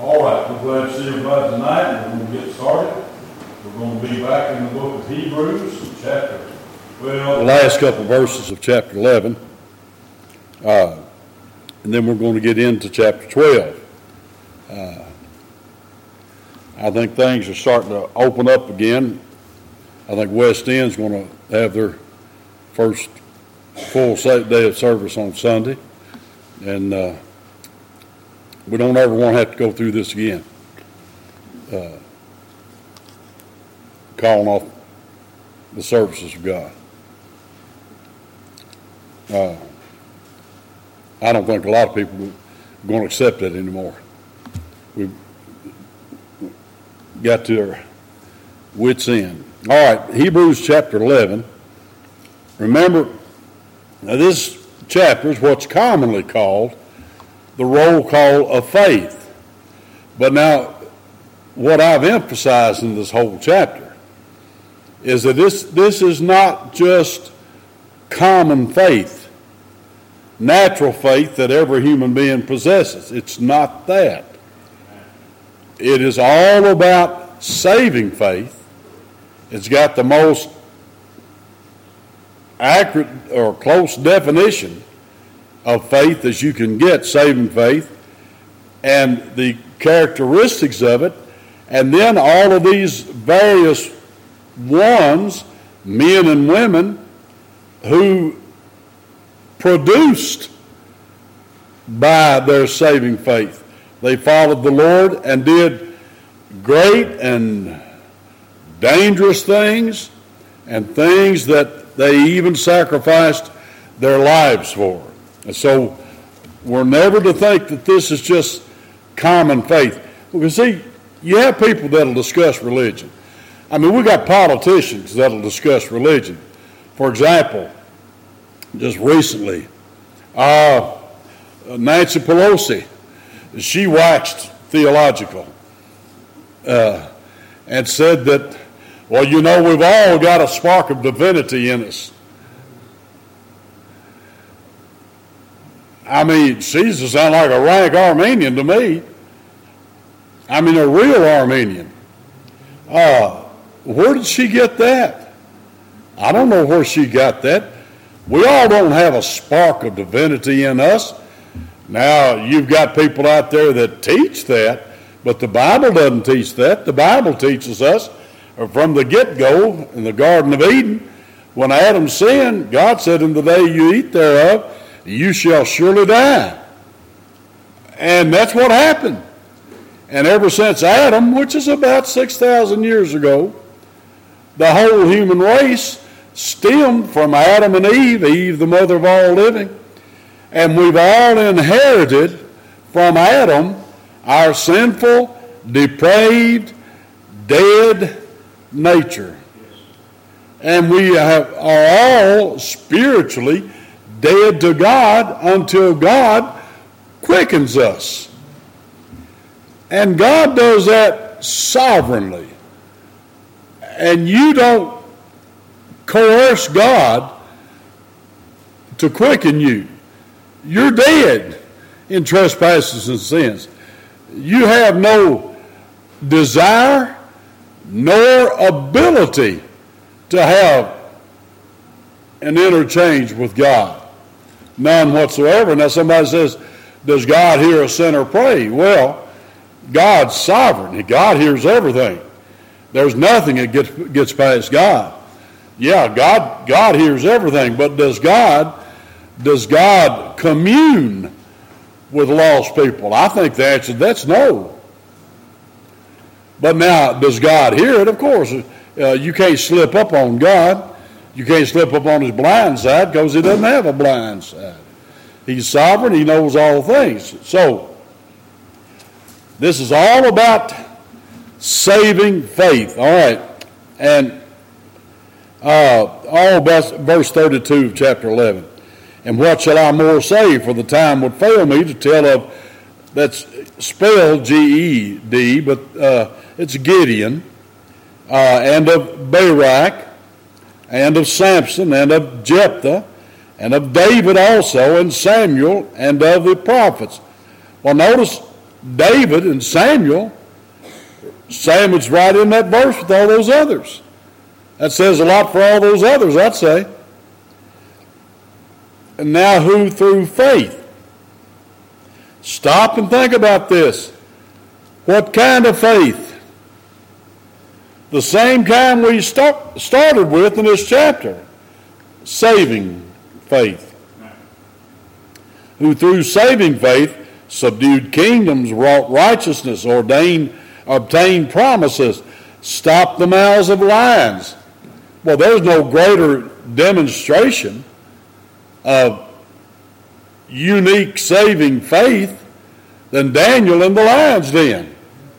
All right, we're glad to see everybody tonight. We're going to get started. We're going to be back in the book of Hebrews, chapter 12. The last couple verses of chapter 11. And then we're going to get into chapter 12. I think things are starting to open up again. I think West End's going to have their first full day of service on Sunday. And we don't ever want to have to go through this again. Calling off the services of God. I don't think a lot of people are going to accept that anymore. We've got to our wits' end. All right, Hebrews chapter 11. Remember, now this chapter is what's commonly called the roll call of faith. But now, what I've emphasized in this whole chapter is that this is not just common faith, natural faith that every human being possesses. It's not that. It is all about saving faith. It's got the most accurate or close definition of faith as you can get, saving faith, and the characteristics of it, and then all of these various ones, men and women, who produced by their saving faith. They followed the Lord and did great and dangerous things, and things that they even sacrificed their lives for. And so we're never to think that this is just common faith. Because see, you have people that'll discuss religion. I mean, we got politicians that'll discuss religion. For example, just recently, Nancy Pelosi, she waxed theological and said that, well, you know, we've all got a spark of divinity in us. I mean, she just sounds like a rank Armenian to me. I mean, a real Armenian. Where did she get that? I don't know where she got that. We all don't have a spark of divinity in us. Now, you've got people out there that teach that, but the Bible doesn't teach that. The Bible teaches us from the get-go in the Garden of Eden, when Adam sinned, God said, in the day you eat thereof, you shall surely die. And that's what happened. And ever since Adam, which is about 6,000 years ago, the whole human race stemmed from Adam and Eve, Eve the mother of all living. And we've all inherited from Adam our sinful, depraved, dead nature. And we are all spiritually dead to God until God quickens us. And God does that sovereignly. And you don't coerce God to quicken you. You're dead in trespasses and sins. You have no desire nor ability to have an interchange with God. None whatsoever. Now somebody says, does God hear a sinner pray? Well, God's sovereign. God hears everything. There's nothing that gets past God. Yeah, God hears everything, but does God commune with lost people? I think the answer to that's no. But now, does God hear it? Of course. You can't slip up on God. You can't slip up on his blind side because he doesn't have a blind side. He's sovereign. He knows all things. So, this is all about saving faith. All right. And all about verse 32 of chapter 11. And what shall I more say? For the time would fail me to tell of, that's spelled G-E-D, but it's Gideon, and of Barak, and of Samson, and of Jephthah, and of David also, and Samuel, and of the prophets. Well, notice David and Samuel sandwiched right in that verse with all those others. That says a lot for all those others, I'd say. And now who through faith? Stop and think about this. What kind of faith? The same kind we started with in this chapter. Saving faith. Who through saving faith subdued kingdoms, wrought righteousness, obtained promises, stopped the mouths of lions. Well, there's no greater demonstration of unique saving faith than Daniel in the lion's den.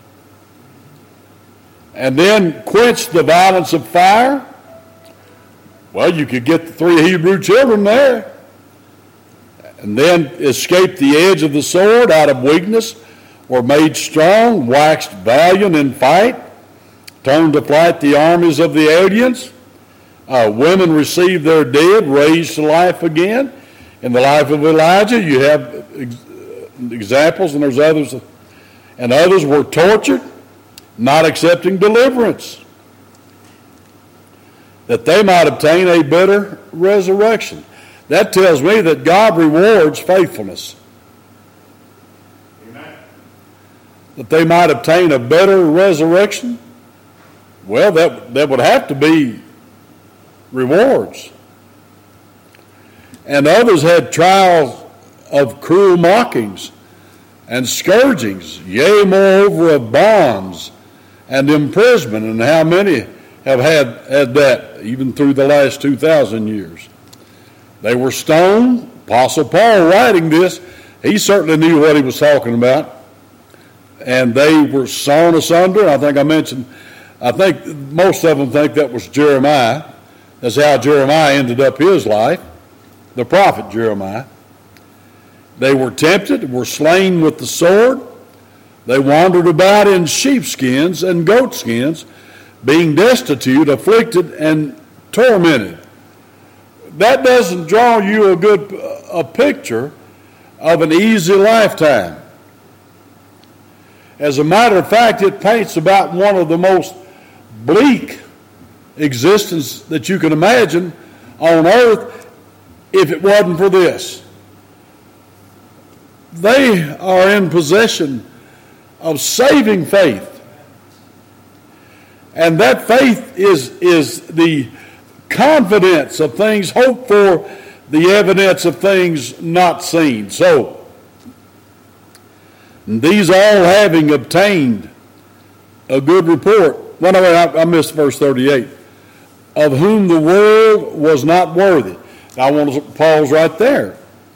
And then quenched the violence of fire. Well, you could get the 3 Hebrew children there. And then escaped the edge of the sword out of weakness, were made strong, waxed valiant in fight, turned to flight the armies of the aliens. Women received their dead, raised to life again. In the life of Elijah, you have examples, and there's others. And others were tortured, not accepting deliverance, that they might obtain a better resurrection. That tells me that God rewards faithfulness. Amen. That they might obtain a better resurrection. Well, that would have to be rewards. And others had trials of cruel mockings and scourgings, yea, moreover, of bonds and imprisonment. And how many have had that even through the last 2,000 years? They were stoned. Apostle Paul writing this, he certainly knew what he was talking about. And they were sawn asunder. I think most of them think that was Jeremiah. That's how Jeremiah ended up his life, the prophet Jeremiah. They were tempted, were slain with the sword. They wandered about in sheepskins and goatskins, being destitute, afflicted, and tormented. That doesn't draw you a picture of an easy lifetime. As a matter of fact, it paints about one of the most bleak existence that you can imagine on earth if it wasn't for this. They are in possession of saving faith. And that faith is the confidence of things hoped for, the evidence of things not seen. So, these all having obtained a good report. Well, no, I missed verse 38. Of whom the world was not worthy. Now, I want to pause right there.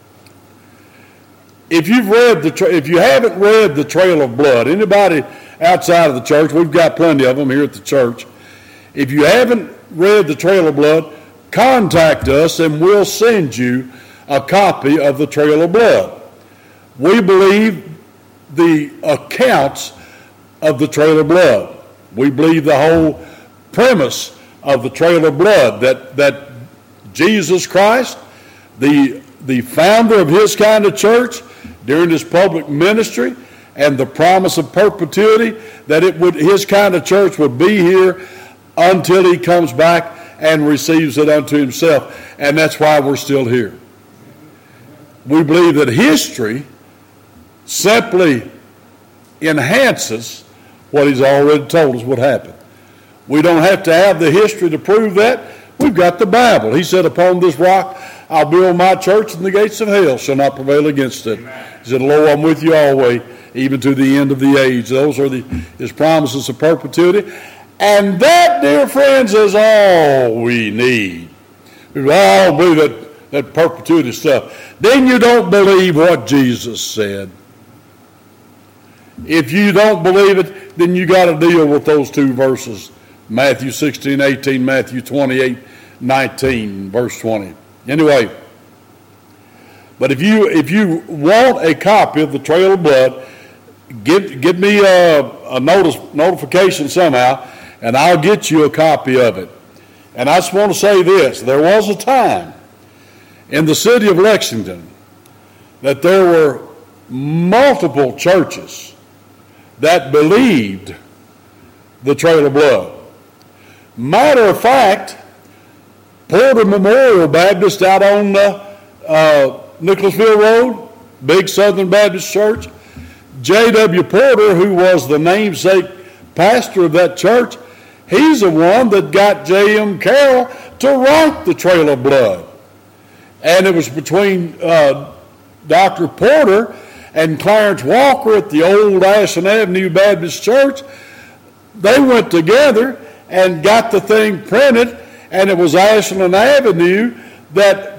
If you haven't read the Trail of Blood, anybody outside of the church, we've got plenty of them here at the church. If you haven't read the Trail of Blood, contact us and we'll send you a copy of the Trail of Blood. We believe the accounts of the Trail of Blood. We believe the whole premise of the Trail of Blood, that Jesus Christ, the founder of his kind of church during his public ministry, and the promise of perpetuity, that his kind of church would be here until he comes back and receives it unto himself. And that's why we're still here. We believe that history simply enhances what he's already told us would happen. We don't have to have the history to prove that. We've got the Bible. He said, upon this rock I'll build my church, and the gates of hell shall not prevail against it. He said, lo, I'm with you always, even to the end of the age. Those are his promises of perpetuity. And that, dear friends, is all we need. We all believe that perpetuity stuff. Then you don't believe what Jesus said. If you don't believe it, then you got to deal with those two verses. Matthew 16:18, Matthew 28:19, verse 20. Anyway, but if you want a copy of the Trail of Blood, give me a notification somehow, and I'll get you a copy of it. And I just want to say this. There was a time in the city of Lexington that there were multiple churches that believed the trail of blood. Matter of fact, Porter Memorial Baptist out on Nicholasville Road, big Southern Baptist church, J.W. Porter, who was the namesake pastor of that church, he's the one that got J.M. Carroll to write the Trail of Blood. And it was between Dr. Porter and Clarence Walker at the old Ashland Avenue Baptist Church. They went together and got the thing printed, and it was Ashland Avenue that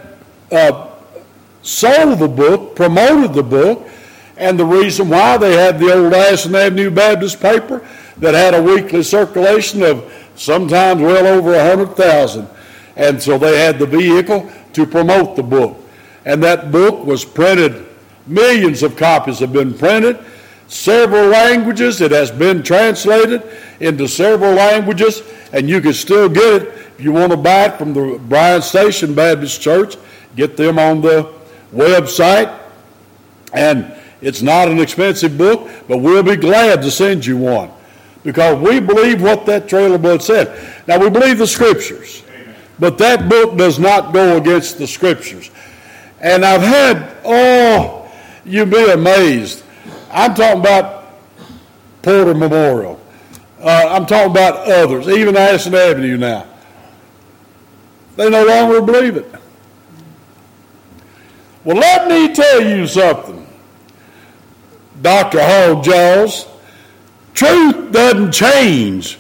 sold the book, promoted the book, and the reason why they had the old Ashland Avenue Baptist paper that had a weekly circulation of sometimes well over 100,000. And so they had the vehicle to promote the book. And that book was printed, millions of copies have been printed, several languages. It has been translated into several languages, and you can still get it if you want to buy it from the Bryan Station Baptist Church. Get them on the website. And it's not an expensive book, but we'll be glad to send you one because we believe what that Trail of Blood said. Now, we believe the Scriptures, but that book does not go against the Scriptures. And I've had, you'd be amazed. I'm talking about Porter Memorial. I'm talking about others, even Ashland Avenue now. They no longer believe it. Well, let me tell you something, Dr. Hall Jaws. Truth doesn't change.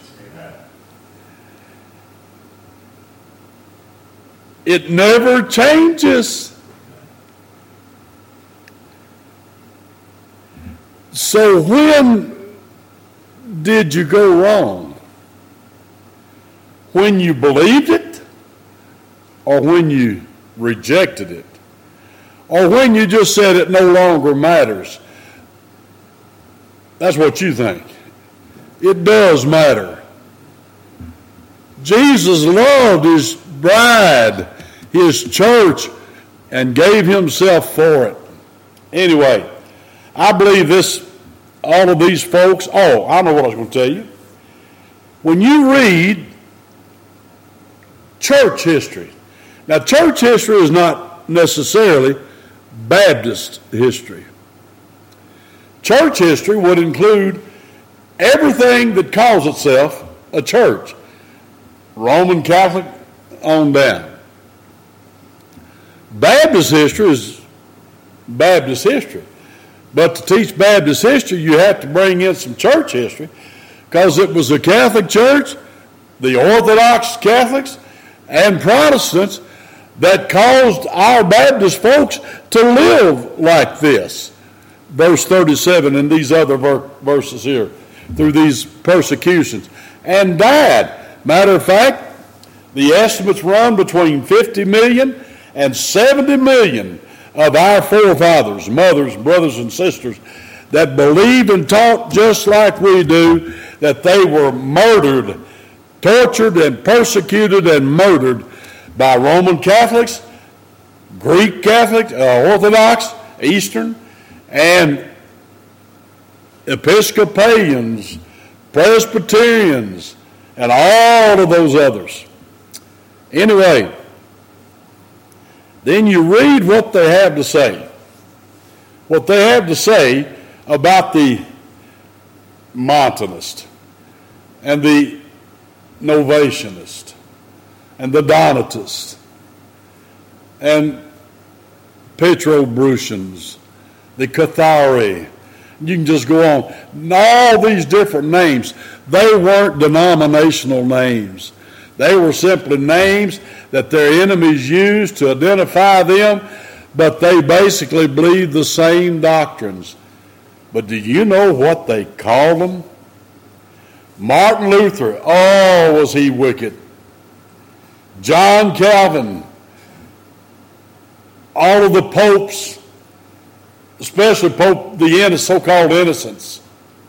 It never changes. So when did you go wrong? When you believed it, or when you rejected it, or when you just said it no longer matters? That's what you think. It does matter. Jesus loved his bride, his church, and gave himself for it. Anyway, I believe all of these folks, I know what I was going to tell you. When you read church history, now church history is not necessarily Baptist history. Church history would include everything that calls itself a church, Roman Catholic on down. Baptist history is Baptist history. But to teach Baptist history, you have to bring in some church history because it was the Catholic Church, the Orthodox Catholics, and Protestants that caused our Baptist folks to live like this. Verse 37 and these other verses here, through these persecutions, and died. Matter of fact, the estimates run between 50 million and 70 million of our forefathers, mothers, brothers, and sisters that believed and taught just like we do, that they were murdered, tortured, and persecuted and murdered by Roman Catholics, Greek Catholics, Orthodox, Eastern, and Episcopalians, Presbyterians, and all of those others. Anyway, then you read what they have to say. What they have to say about the Montanist and the Novatianist and the Donatist and Petrobrusians, the Cathari. You can just go on. And all these different names, they weren't denominational names. They were simply names that their enemies used to identify them, but they basically believed the same doctrines. But do you know what they called them? Martin Luther, was he wicked. John Calvin, all of the popes, especially Pope, the so-called innocents,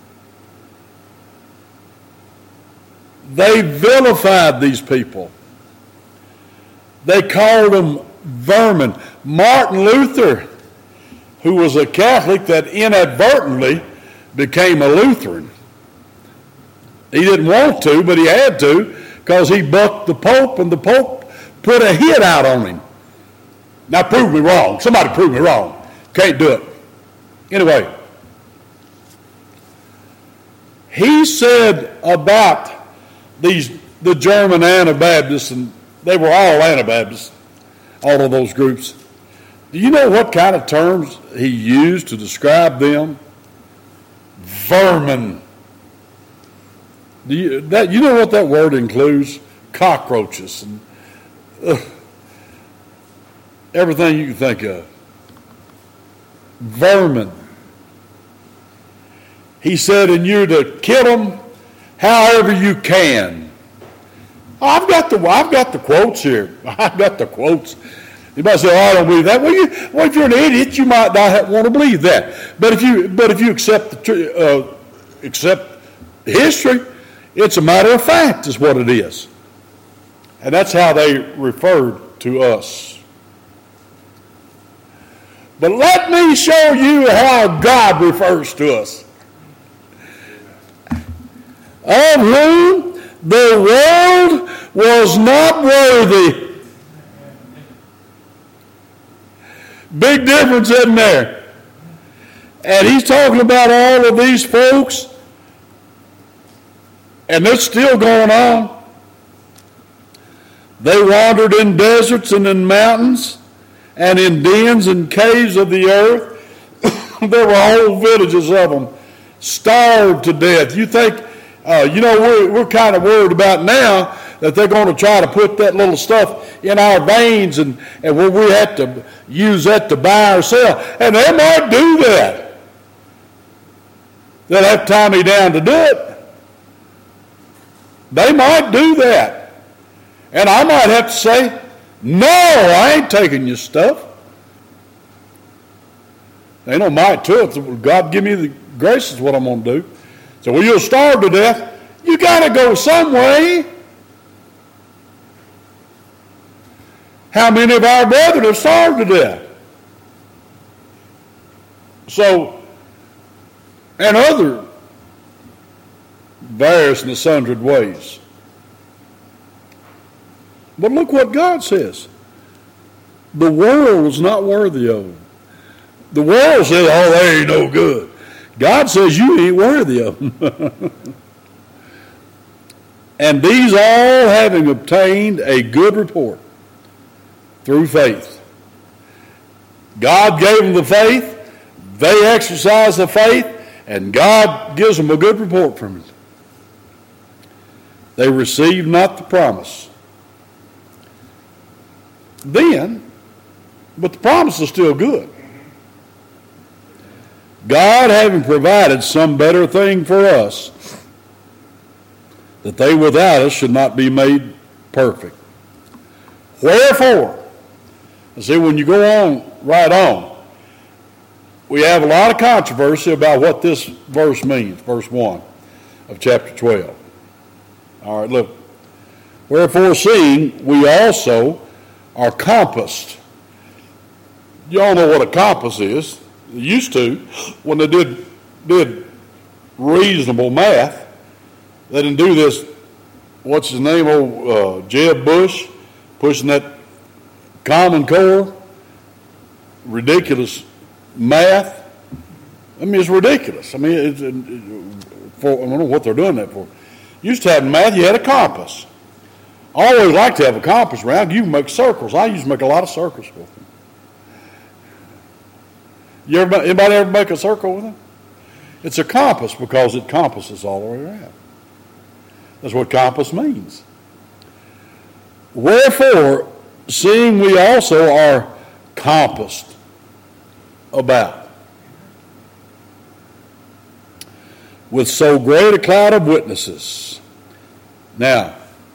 they vilified these people. They called them vermin. Martin Luther, who was a Catholic that inadvertently became a Lutheran. He didn't want to, but he had to, because he bucked the Pope, and the Pope put a hit out on him. Now prove me wrong. Somebody prove me wrong. Can't do it. Anyway, he said about the German Anabaptists, and they were all Anabaptists, all of those groups. Do you know what kind of terms he used to describe them? Vermin. You know what that word includes? Cockroaches and everything you can think of. Vermin. He said, and you're to kill them however you can. I've got the quotes here. I've got the quotes. You might say, "Oh, I don't believe that." Well, if you're an idiot, you might not want to believe that. But if you accept history, it's a matter of fact, is what it is, and that's how they referred to us. But let me show you how God refers to us. Of whom the world was not worthy. Big difference, isn't there? And he's talking about all of these folks, and it's still going on. They wandered in deserts and in mountains and in dens and caves of the earth. There were whole villages of them, starved to death. You think, we're kind of worried about now that they're going to try to put that little stuff in our veins and where we have to use that to buy or sell. And they might do that. They'll have to tie me down to do it. They might do that. And I might have to say, no, I ain't taking your stuff. Ain't no might to it. God give me the grace is what I'm going to do. So when you'll starve to death, you got to go some way. How many of our brethren have starved to death? So, and other various and sundry ways. But look what God says. The world is not worthy of them. The world says, oh, they ain't no good. God says you ain't worthy of them. And these all having obtained a good report through faith. God gave them the faith, they exercise the faith, and God gives them a good report from it. They received not the promise. Then, but the promise is still good. God having provided some better thing for us, that they without us should not be made perfect. Wherefore, see, when you go on, right on, we have a lot of controversy about what this verse means, verse 1 of chapter 12. All right, look. Wherefore, seeing we also are compassed. You all know what a compass is. They used to, when they did reasonable math, they didn't do this, what's his name, Jeb Bush, pushing that Common Core, ridiculous math. I mean, it's ridiculous. I mean, I don't know what they're doing that for. Used to have math, you had a compass. I always like to have a compass around. You can make circles. I used to make a lot of circles with them. Anybody ever make a circle with them? It's a compass because it compasses all the way around. That's what compass means. Wherefore, seeing we also are compassed about with so great a cloud of witnesses. Now,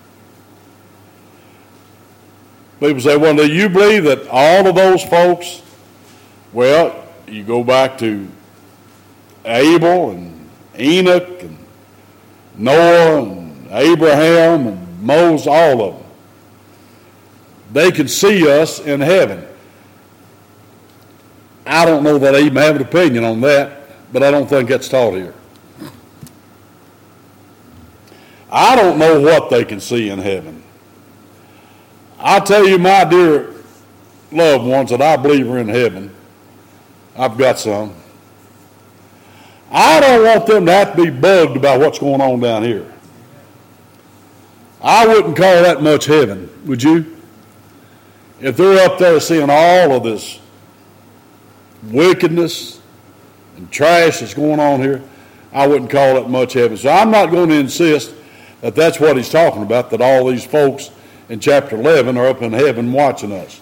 people say, well, do you believe that all of those folks, well, you go back to Abel and Enoch and Noah and Abraham and Moses, all of them. They could see us in heaven. I don't know that I even have an opinion on that, but I don't think that's taught here. I don't know what they can see in heaven. I'll tell you, my dear loved ones that I believe are in heaven, I've got some. I don't want them to have to be bugged about what's going on down here. I wouldn't call that much heaven, would you? If they're up there seeing all of this wickedness and trash that's going on here, I wouldn't call it much heaven. So I'm not going to insist that that's what he's talking about, that all these folks in chapter 11 are up in heaven watching us.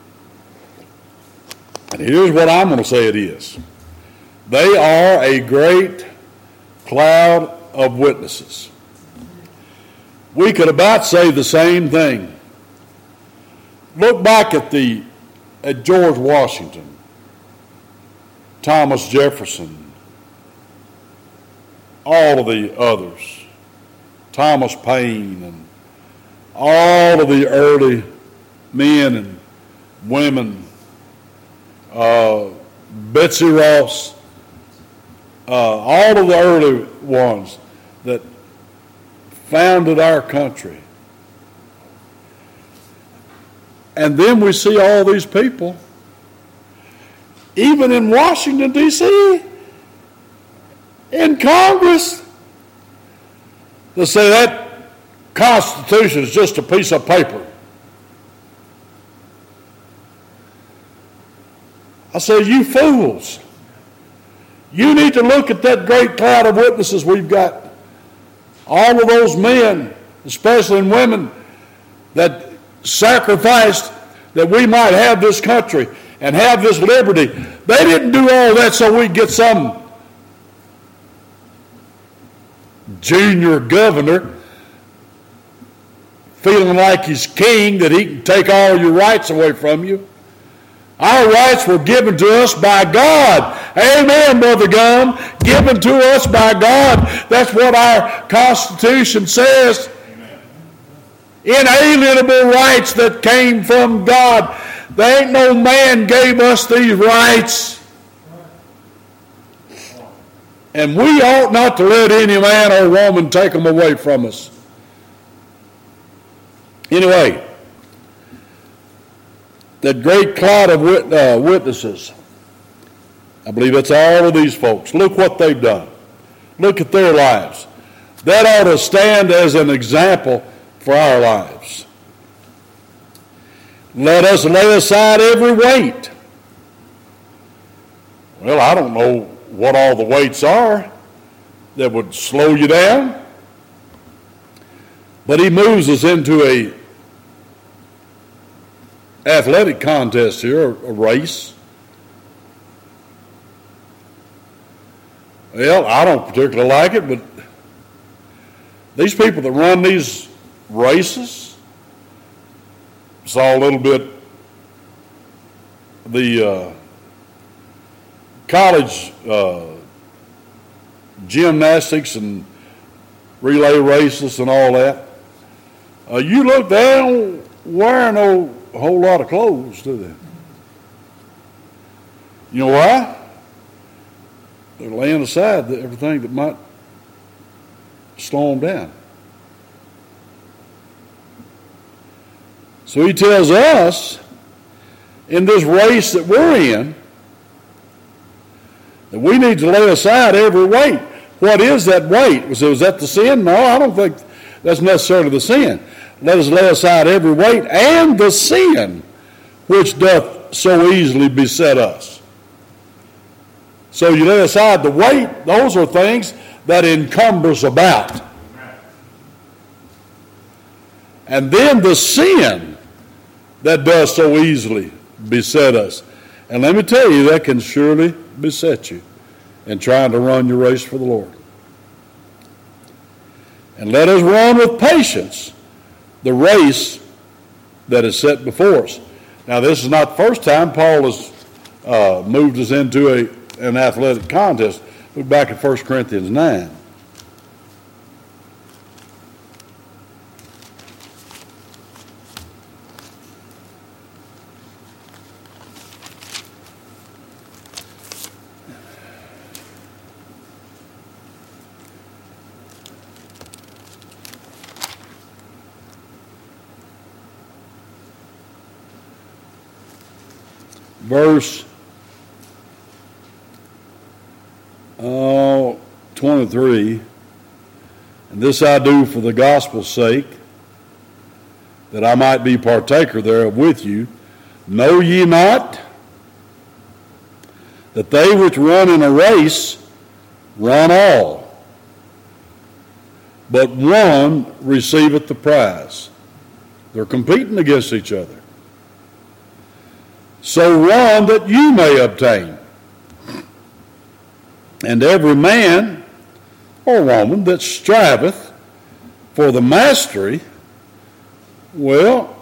And here's what I'm going to say it is. They are a great cloud of witnesses. We could about say the same thing. Look back at George Washington, Thomas Jefferson, all of the others, Thomas Paine, and all of the early men and women, Betsy Ross, all of the early ones that founded our country. And then we see all these people, even in Washington, D.C., in Congress, that say that Constitution is just a piece of paper. I say, you fools. You need to look at that great cloud of witnesses we've got. All of those men, especially women, that sacrificed that we might have this country and have this liberty. They didn't do all that so we'd get some junior governor feeling like he's king, that he can take all your rights away from you. Our rights were given to us by God. Amen, Brother Gum. Given to us by God. That's what our Constitution says. Amen. Inalienable rights that came from God. There ain't no man gave us these rights. And we ought not to let any man or woman take them away from us. Anyway, that great cloud of witnesses, I believe it's all of these folks. Look what they've done. Look at their lives. That ought to stand as an example for our lives. Let us lay aside every weight. Well, I don't know what all the weights are that would slow you down. But he moves us into a athletic contest here, a race. Well, I don't particularly like it, but these people that run these races, saw a little bit the college gymnastics and relay races and all that. You look, they don't wear no whole lot of clothes, do they? You know why? They're laying aside everything that might slow them down. So he tells us in this race that we're in that we need to lay aside every weight. What is that weight? Was that the sin? No, I don't think that's necessarily the sin. Let us lay aside every weight and the sin which doth so easily beset us. So you lay aside the weight, those are things that encumbers about. And then the sin that does so easily beset us. And let me tell you, that can surely beset you in trying to run your race for the Lord. And let us run with patience the race that is set before us. Now, this is not the first time Paul has moved us into an athletic contest. Look back at 1 Corinthians 9. verse 23. And this I do for the gospel's sake, that I might be partaker thereof with you. Know ye not that they which run in a race run all, but one receiveth the prize? They're competing against each other. So run that you may obtain. And every man or woman that striveth for the mastery, well,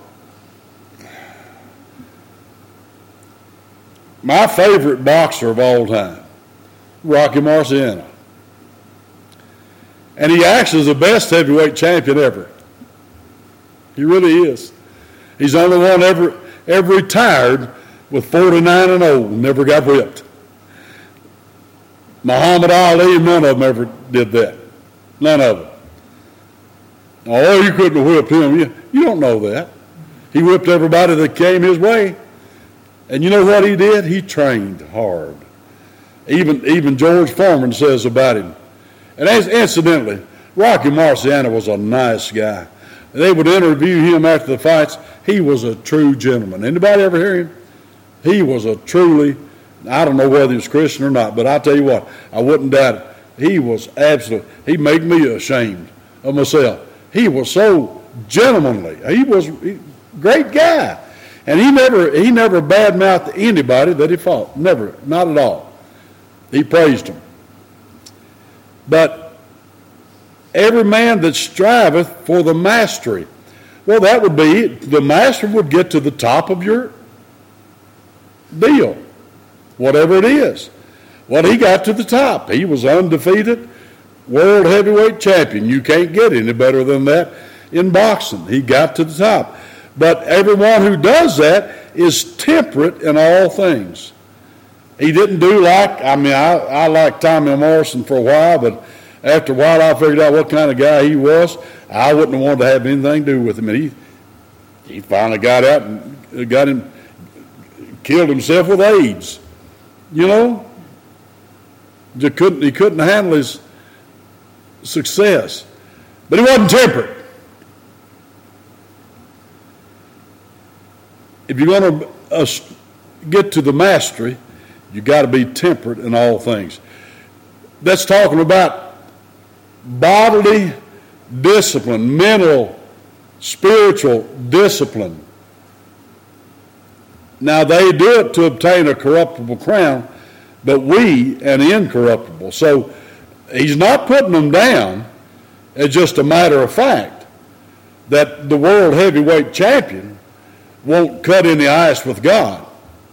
my favorite boxer of all time, Rocky Marciano. And he actually is the best heavyweight champion ever. He really is. He's the only one ever retired with 49-0, never got whipped. Muhammad Ali, none of them ever did that. None of them. Oh, you couldn't have whipped him. You don't know that. He whipped everybody that came his way. And you know what he did? He trained hard. Even George Foreman says about him. And incidentally, Rocky Marciano was a nice guy. They would interview him after the fights. He was a true gentleman. Anybody ever hear him? He was a truly, I don't know whether he was Christian or not, but I'll tell you what, I wouldn't doubt it. He was he made me ashamed of myself. He was so gentlemanly. He was a great guy. And he never badmouthed anybody that he fought. Never, not at all. He praised them. But every man that striveth for the mastery, well, that would be, the master would get to the top of your deal, whatever it is. Well, he got to the top. He was undefeated world heavyweight champion. You can't get any better than that in boxing. He got to the top. But everyone who does that is temperate in all things. He didn't do I liked Tommy Morrison for a while, but after a while I figured out what kind of guy he was. I wouldn't have wanted to have anything to do with him. And he finally got out and killed himself with AIDS. You know? He couldn't handle his success. But he wasn't temperate. If you're going to get to the mastery, you got to be temperate in all things. That's talking about bodily discipline, mental, spiritual discipline. Now, they do it to obtain a corruptible crown, but we an incorruptible. So he's not putting them down. It's just a matter of fact that the world heavyweight champion won't cut any ice with God.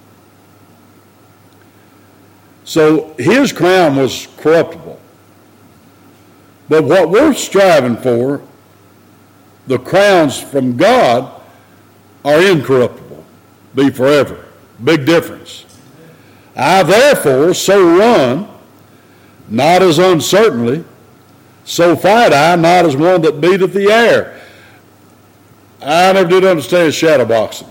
So his crown was corruptible. But what we're striving for, the crowns from God, are incorruptible, be forever. Big difference. I therefore so run, not as uncertainly, so fight I, not as one that beateth the air. I never did understand shadow boxing.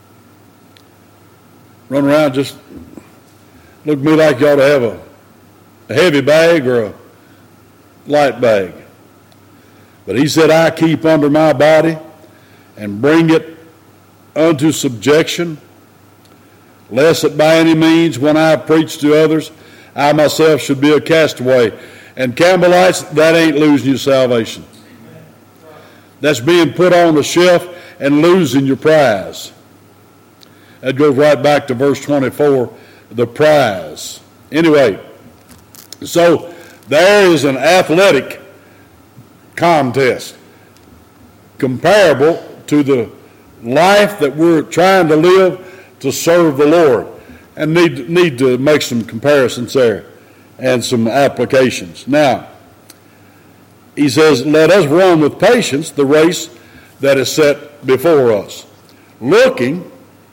Run around, just look at me like you ought to have a heavy bag or a light bag. But he said, I keep under my body and bring it unto subjection, lest that by any means when I preach to others, I myself should be a castaway. And Campbellites, that ain't losing your salvation. That's being put on the shelf and losing your prize. That goes right back to verse 24, the prize. Anyway, so there is an athletic contest comparable to the life that we're trying to live to serve the Lord, and need to make some comparisons there and some applications. Now, he says, let us run with patience the race that is set before us. Looking,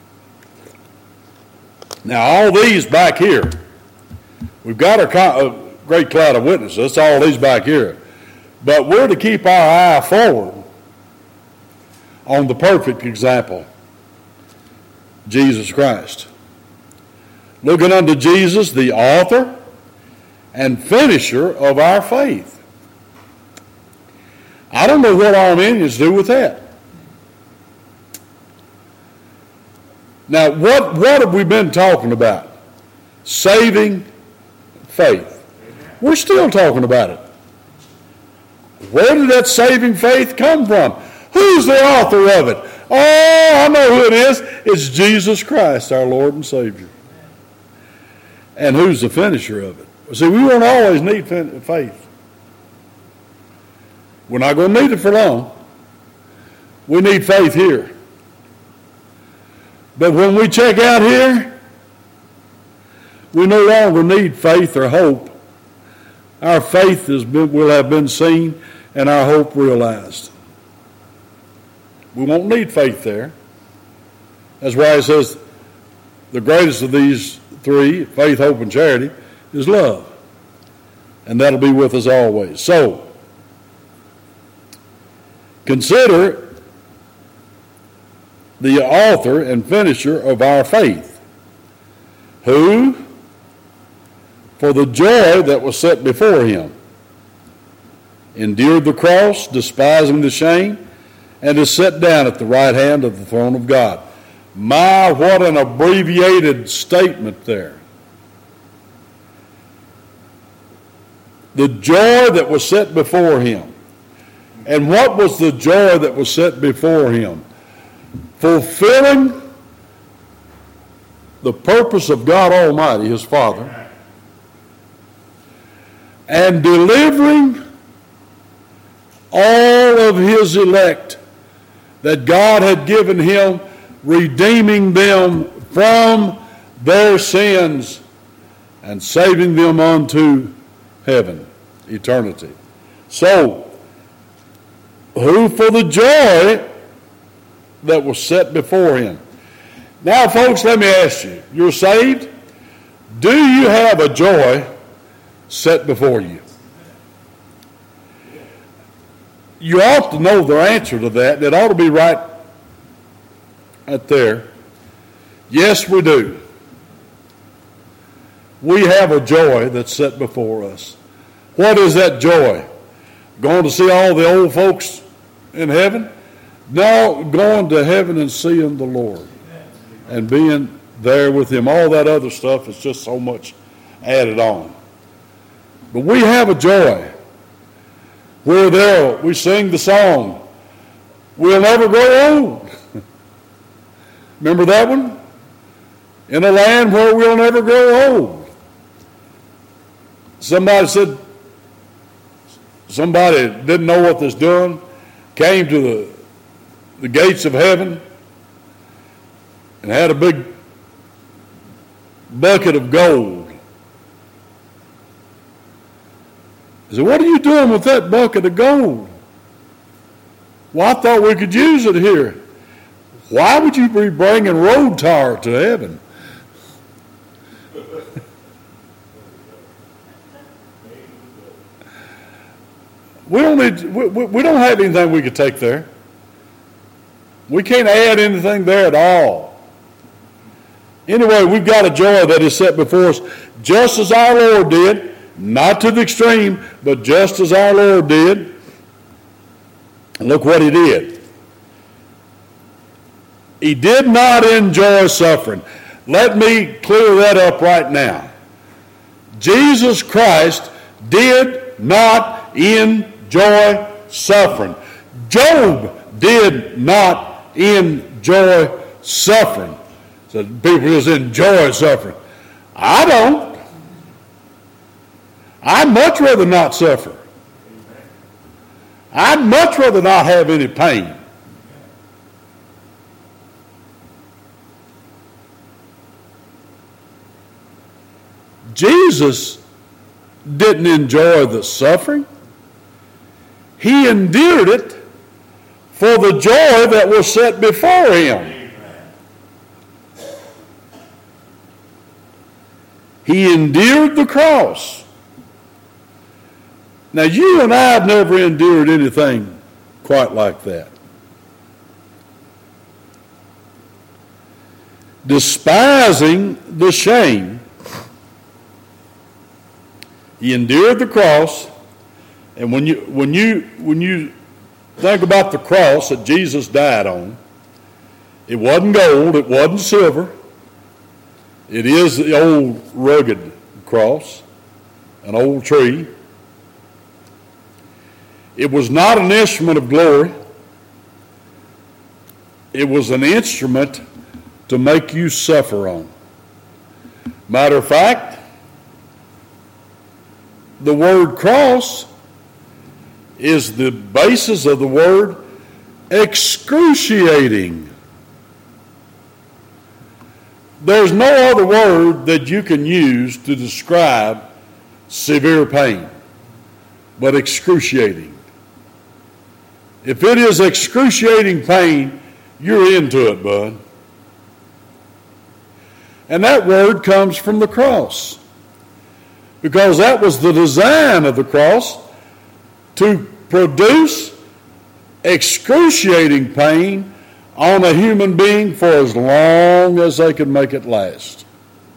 now all these back here, we've got a great cloud of witnesses, that's all these back here. But we're to keep our eye forward on the perfect example, Jesus Christ. looking unto Jesus, the author and finisher of our faith. I don't know what Arminians do with that. Now, what have we been talking about? Saving faith. We're still talking about it. Where did that saving faith come from? Who's the author of it? Oh, I know who it is. It's Jesus Christ, our Lord and Savior. And who's the finisher of it? See, we won't always need faith. We're not going to need it for long. We need faith here. But when we check out here, we no longer need faith or hope. Our faith will have been seen and our hope realized. We won't need faith there. That's why it says the greatest of these three, faith, hope, and charity, is love. And that'll be with us always. So, consider the author and finisher of our faith, who, for the joy that was set before him, endured the cross, despising the shame, and is set down at the right hand of the throne of God. My, what an abbreviated statement there. The joy that was set before him. And what was the joy that was set before him? Fulfilling the purpose of God Almighty, his Father, and delivering all of his elect that God had given him, redeeming them from their sins and saving them unto heaven, eternity. So, who for the joy that was set before him. Now, folks, let me ask you, you're saved? Do you have a joy set before you? You ought to know the answer to that. It ought to be right there. Yes, we do. We have a joy that's set before us. What is that joy? Going to see all the old folks in heaven? No, going to heaven and seeing the Lord and being there with him. All that other stuff is just so much added on. But we have a joy. We're there. We sing the song, "We'll never grow old." Remember that one? In a land where we'll never grow old. Somebody said, somebody didn't know what this doing, came to the gates of heaven and had a big bucket of gold. He said, "What are you doing with that bucket of gold?" "Well, I thought we could use it here." "Why would you be bringing road tar to heaven?" We don't have anything we could take there. We can't add anything there at all. Anyway, we've got a joy that is set before us, just as our Lord did, not to the extreme, but just as our Lord did. And look what he did. He did not enjoy suffering. Let me clear that up right now. Jesus Christ did not enjoy suffering. Job did not enjoy suffering. So people just enjoy suffering. I don't. I'd much rather not suffer. I'd much rather not have any pain. Jesus didn't enjoy the suffering. He endured it for the joy that was set before him. He endured the cross. Now, you and I have never endured anything quite like that. despising the shame, he endured the cross. And when you think about the cross that Jesus died on, it wasn't gold, it wasn't silver. It is the old rugged cross, an old tree. It was not an instrument of glory. It was an instrument to make you suffer on. Matter of fact, the word cross is the basis of the word excruciating. There's no other word that you can use to describe severe pain but excruciating. If it is excruciating pain, you're into it, bud. And that word comes from the cross, because that was the design of the cross, to produce excruciating pain on a human being for as long as they could make it last.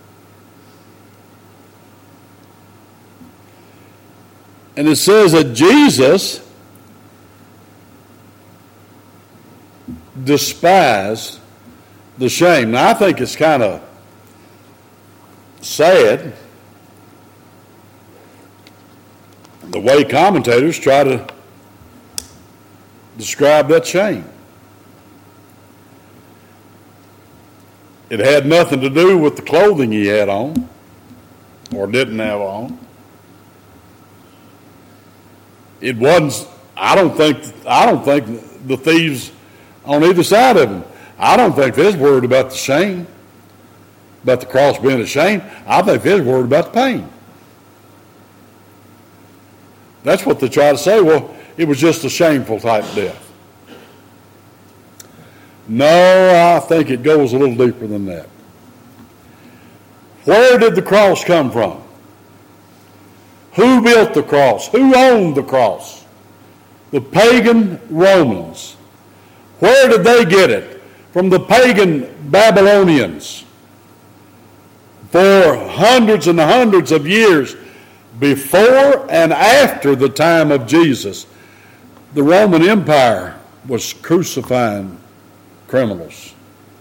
And it says that Jesus despised the shame. Now, I think it's kind of sad the way commentators try to describe that shame. It had nothing to do with the clothing he had on or didn't have on. It wasn't. I don't think the thieves on either side of him, I don't think they're worried about the shame, about the cross being a shame. I think they're worried about the pain. That's what they try to say. Well, it was just a shameful type death. No, I think it goes a little deeper than that. Where did the cross come from? Who built the cross? Who owned the cross? The pagan Romans. Where did they get it? From the pagan Babylonians. For hundreds and hundreds of years before and after the time of Jesus, the Roman Empire was crucifying criminals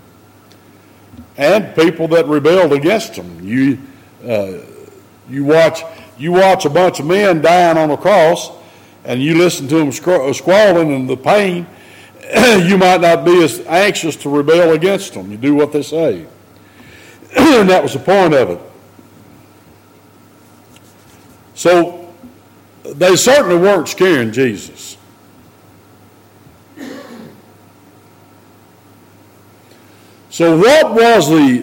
and people that rebelled against them. You watch a bunch of men dying on a cross, and you listen to them squalling and the pain. You might not be as anxious to rebel against them. You do what they say. And that was the point of it. So they certainly weren't scaring Jesus. So what was the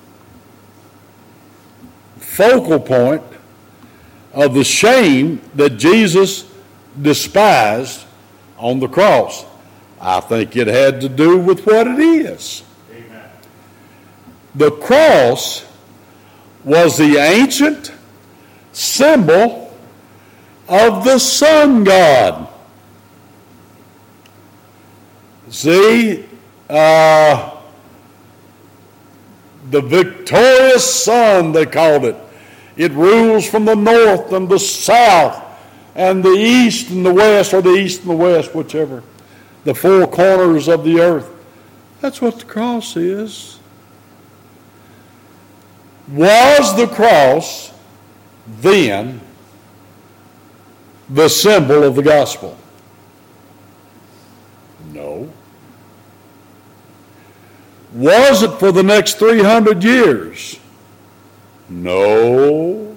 focal point of the shame that Jesus despised on the cross? I think it had to do with what it is. Amen. The cross was the ancient symbol of the sun god. See, the victorious sun, they called it. It rules from the north and the south and the east and the west, or the east and the west, whichever. The four corners of the earth. That's what the cross is. Was the cross then the symbol of the gospel? No. Was it for the next 300 years? No.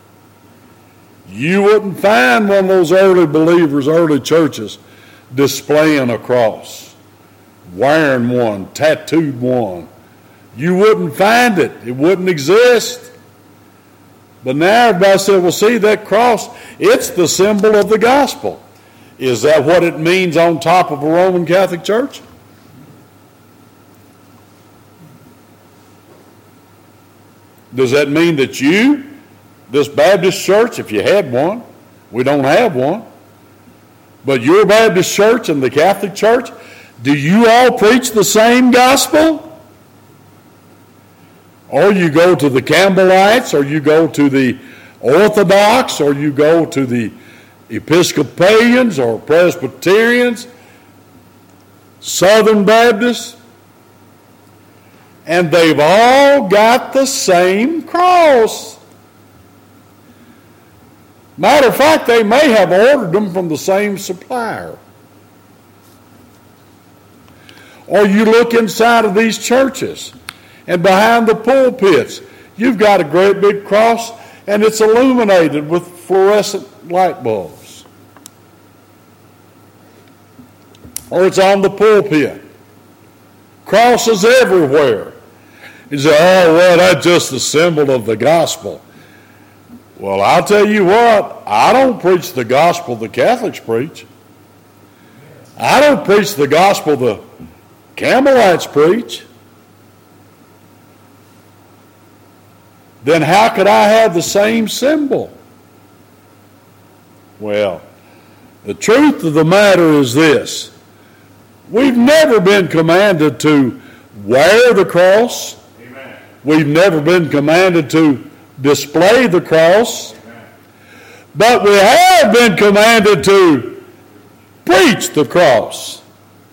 You wouldn't find one of those early believers, early churches, displaying a cross, wearing one, tattooed one. You wouldn't find it. It wouldn't exist. But now everybody said, well, see, that cross, it's the symbol of the gospel. Is that what it means on top of a Roman Catholic church? Does that mean that you, this Baptist church, if you had one, we don't have one, but your Baptist church and the Catholic church, do you all preach the same gospel? Or you go to the Campbellites, or you go to the Orthodox, or you go to the Episcopalians or Presbyterians, Southern Baptists, and they've all got the same cross. Matter of fact, they may have ordered them from the same supplier. Or you look inside of these churches, and behind the pulpits, you've got a great big cross, and it's illuminated with fluorescent light bulbs. Or it's on the pulpit. Crosses everywhere. You say, oh, well, that's just the symbol of the gospel. Well, I'll tell you what, I don't preach the gospel the Catholics preach. I don't preach the gospel the Campbellites preach. Then how could I have the same symbol? Well, the truth of the matter is this. We've never been commanded to wear the cross. Amen. We've never been commanded to display the cross. Amen. But we have been commanded to preach the cross.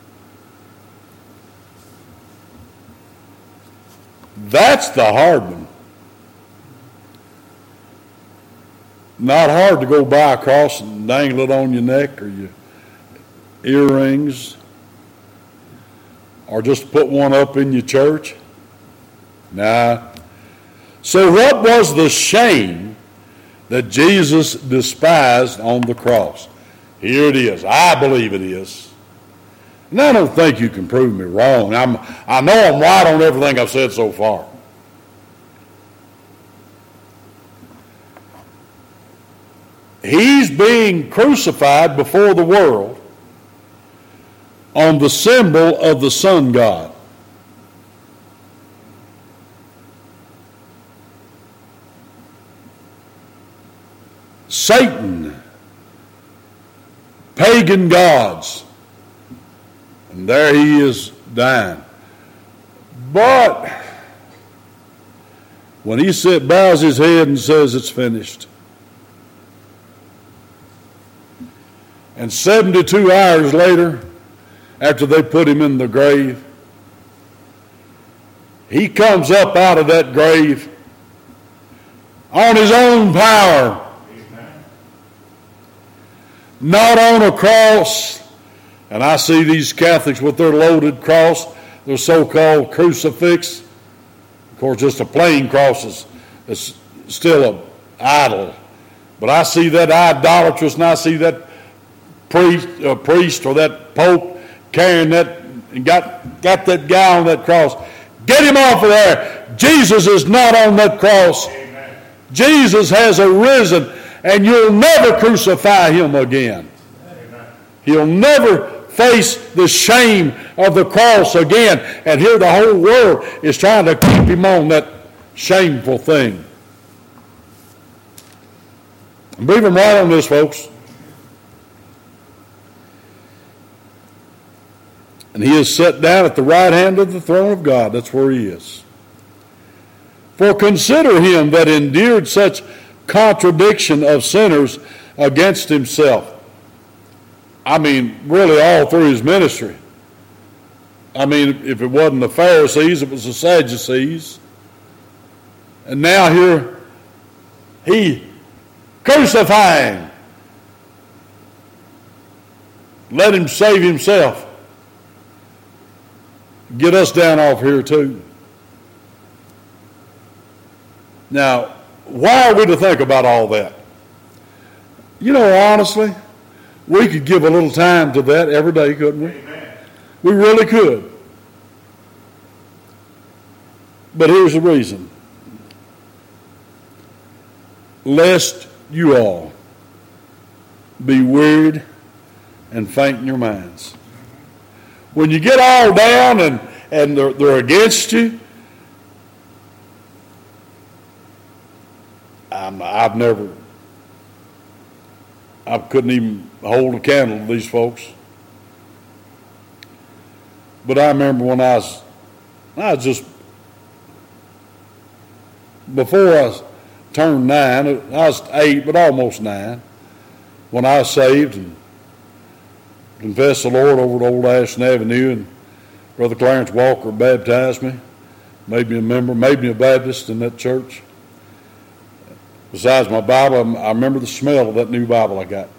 That's the hard one. Not hard to go buy a cross and dangle it on your neck or your earrings, or just put one up in your church. Nah. So what was the shame that Jesus despised on the cross? Here it is. I believe it is. And I don't think you can prove me wrong. I know I'm right on everything I've said so far. He's being crucified before the world on the symbol of the sun god. Satan, pagan gods, and there he is dying. But when he bows his head and says it's finished, and 72 hours later, after they put him in the grave, he comes up out of that grave on his own power. Amen. Not on a cross. And I see these Catholics with their loaded cross, their so-called crucifix. Of course, just a plain cross is still an idol. But I see that idolatrous, and I see that priest or that pope carrying that and got that guy on that cross. Get him off of there. Jesus is not on that cross. Amen. Jesus has arisen, and you'll never crucify him again. Amen. He'll never face the shame of the cross again. And here the whole world is trying to keep him on that shameful thing. I believe I'm right on this, folks. And he is set down at the right hand of the throne of God. That's where he is. For consider him that endured such contradiction of sinners against himself. I mean, really all through his ministry. I mean, if it wasn't the Pharisees, it was the Sadducees. And now here, he crucifying. Let him save himself. Get us down off here too. Now, why are we to think about all that? You know, honestly, we could give a little time to that every day, couldn't we? Amen. We really could. But here's the reason. Lest you all be wearied and faint in your minds. When you get all down and they're against you, I couldn't even hold a candle to these folks. But I remember when I was just before I turned 9, I was 8, but almost 9, when I was saved and confessed the Lord over at Old Ashton Avenue, and Brother Clarence Walker baptized me, made me a member, made me a Baptist in that church. Besides my Bible, I remember the smell of that new Bible I got.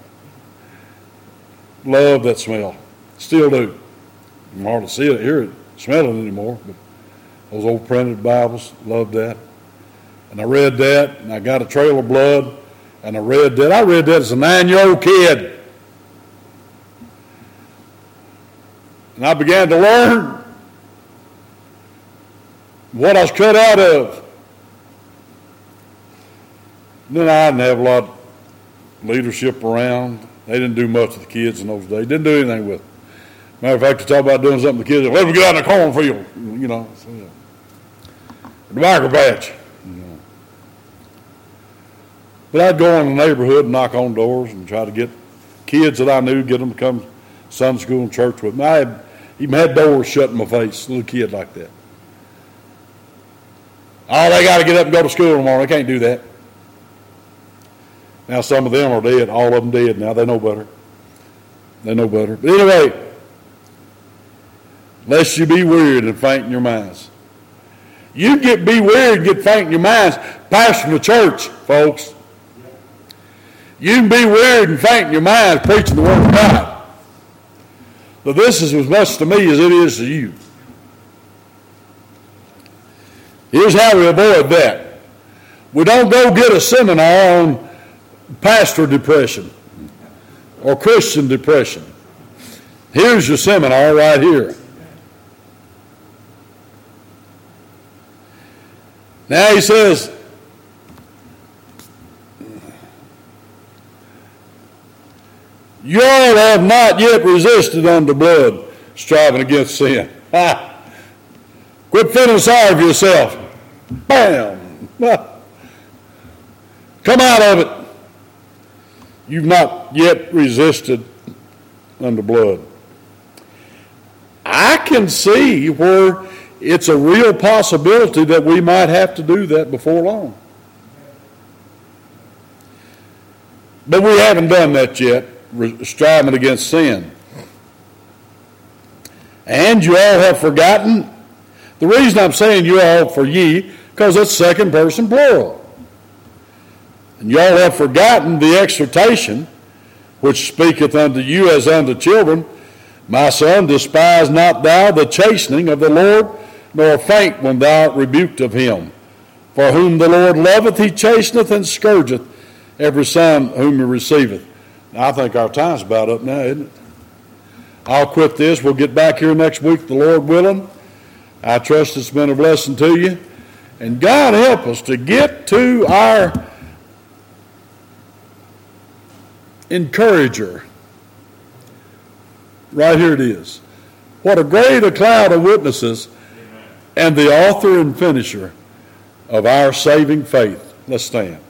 Love that smell. Still do. You can hardly see it, hear it, smell it anymore. But those old printed Bibles, loved that. And I read that, and I got a Trail of Blood, and I read that. I read that as a 9-year-old kid. And I began to learn what I was cut out of. And then I didn't have a lot of leadership around. They didn't do much with the kids in those days. Didn't do anything with them. Matter of fact, they talk about doing something with the kids. Let them get out in the cornfield, you know. The tobacco patch. You know. But I'd go in the neighborhood and knock on doors and try to get kids that I knew, get them to come to Sunday school and church with me. I even had doors shut in my face, a little kid like that. Oh, they got to get up and go to school tomorrow. They can't do that. Now some of them are dead. All of them dead now. They know better. They know better. But anyway, lest you be wearied and faint in your minds. You be wearied and get faint in your minds pastoring the church, folks. You can be wearied and faint in your minds preaching the Word of God. But this is as much to me as it is to you. Here's how we avoid that. We don't go get a seminar on pastor depression or Christian depression. Here's your seminar right here. Now he says, you all have not yet resisted unto blood, striving against sin. Quit feeling sorry for yourself. Bam! Come out of it. You've not yet resisted unto blood. I can see where it's a real possibility that we might have to do that before long. But we haven't done that yet, striving against sin. And you all have forgotten. The reason I'm saying you all for ye, because it's second person plural. And you all have forgotten the exhortation which speaketh unto you as unto children. My son, despise not thou the chastening of the Lord, nor faint when thou art rebuked of him. For whom the Lord loveth, he chasteneth and scourgeth every son whom he receiveth. Now, I think our time's about up now, isn't it? I'll quit this. We'll get back here next week, the Lord willing. I trust it's been a blessing to you. And God help us to get to our encourager. Right here it is. What a great a cloud of witnesses, and the author and finisher of our saving faith. Let's stand.